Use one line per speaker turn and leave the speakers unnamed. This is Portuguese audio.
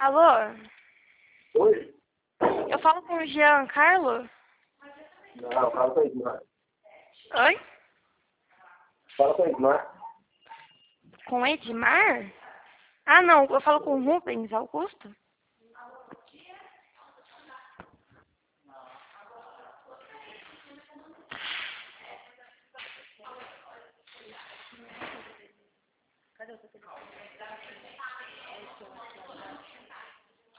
Alô?
Oi?
Eu falo com o Jean Carlo?
Não, fala com a Edmar.
Oi?
Fala com a Edmar.
Com Edmar? Ah, não. Eu falo com o Rubens Augusto.